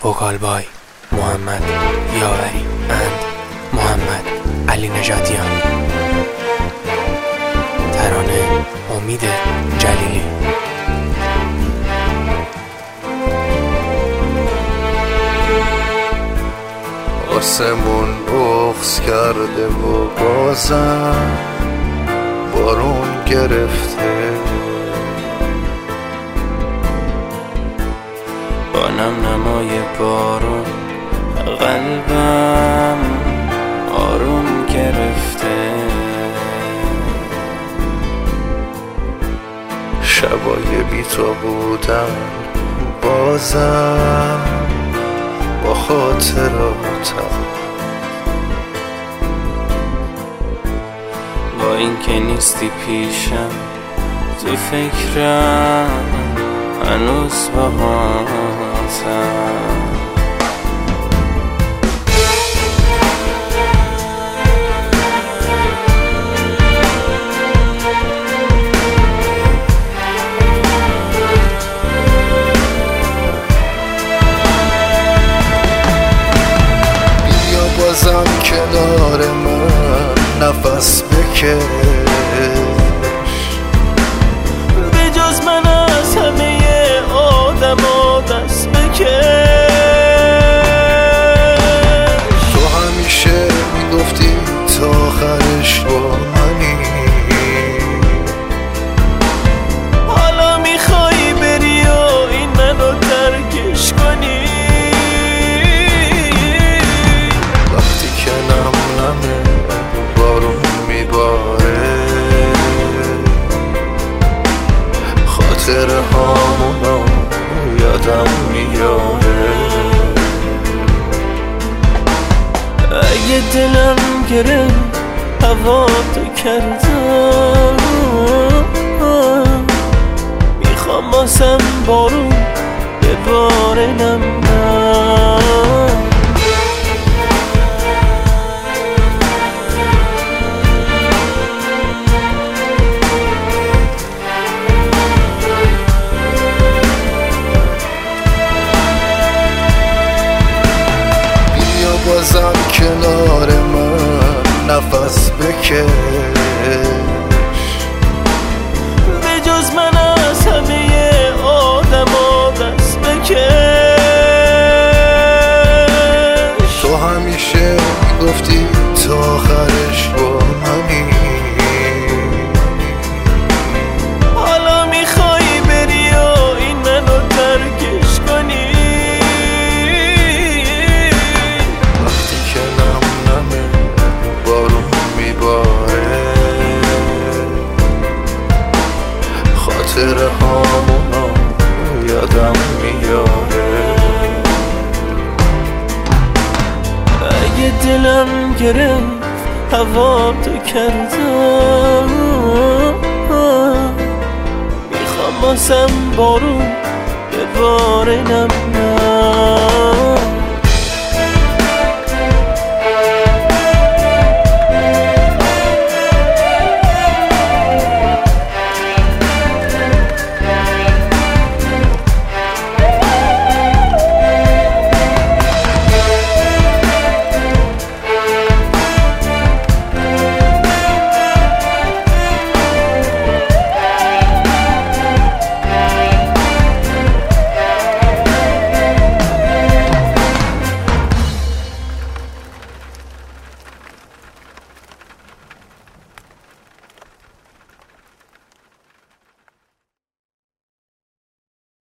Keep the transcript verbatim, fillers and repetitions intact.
وکال بای محمد یاوری اند محمد علی نژادیان. ترانه امید جلیلی. آسمون بغض کرده و بازم بارون گرفته، با نم نمای بارون قلبم آروم گرفته. شبای بی تو بودم بازم با خاطراتم، با این که نیستی پیشم تو فکرم هنوز باهاتم. بیا بازم کنار من نفس بکش، به جز من از همه آدم ها دست بکش. تو همیشه میگفتی تا آخرش با منی، حالا میخوایی بری و این منو ترکش کنی. وقتی که نم نمه بارون میباره، خاطر هامونو یادم میاره. اگه دلم گرفت هوا تو کردم، میخوام باسم بارون بباره نم نم. بازم کنار من نفس بکش، به جز من از همه آدم ها دست بکش. تو همیشه گفتی تا آخرش با منی، حالا میخوایی بری و این منو ترکش کنی. خاطر هامونو یادم میاره. اگه دلم گرفت هوا تو کردم، میخوام باسم بارون بباره نم نم.